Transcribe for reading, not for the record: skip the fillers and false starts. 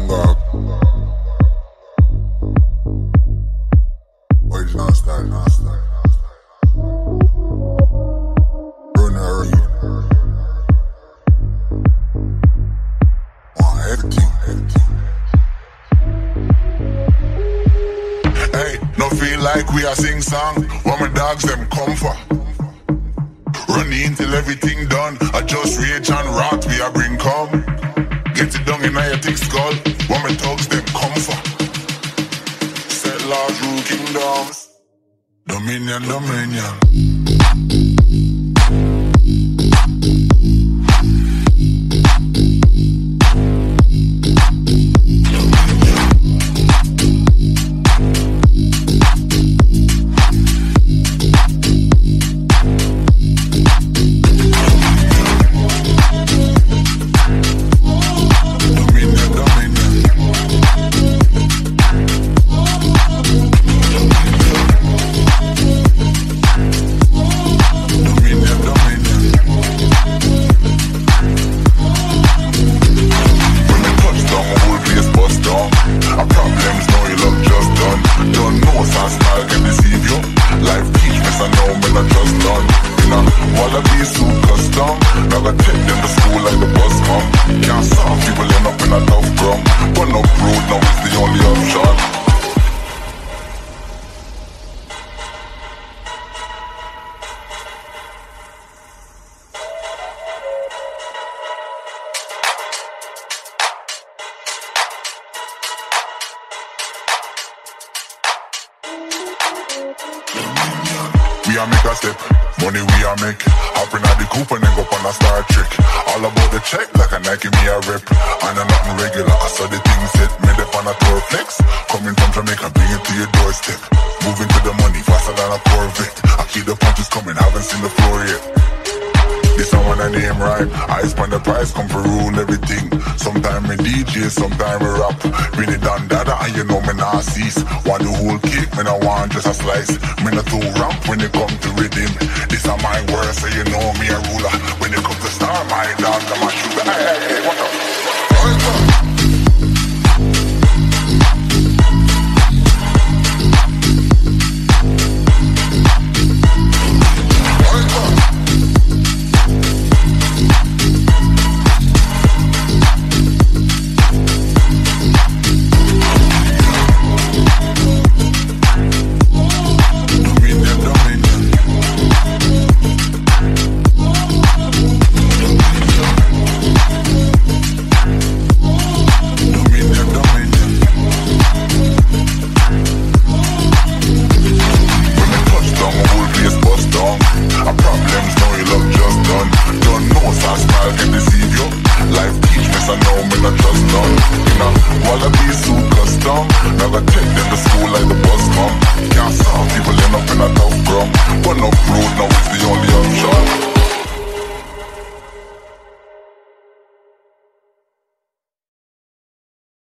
dog. Original style. Runner. Everything. Hey, no feel like we are sing song. What my dogs them come for. Run in till everything done. I just rage and rot, we a bring come. Get it down in your thick skull. What my thugs them come for. Set laws, rule kingdoms. Dominion. We a make a step, money we a make. Hopping at the coupe and then go on a Star Trek. All about the check, like a Nike me a rep. And a nothing regular, I saw the thing set. Made up on a tour flex. Coming from Jamaica, bring it to your doorstep. Moving to the money, faster than a Corvette. I keep the punches coming, haven't seen the floor yet. This I want a name right. I spend the price, come for rule everything. Sometime me DJ, sometime me rap. Bring it down, dada, and you know me not cease. Want the whole cake, me not want just a slice. Me not too ramp when it come to rhythm. This are my words, so you know me a ruler. When it comes to star, my dog, I'm a shooter. Hey, what up? Never take them to school like the bus come. Can't solve people end up in a tough grum. But no road, no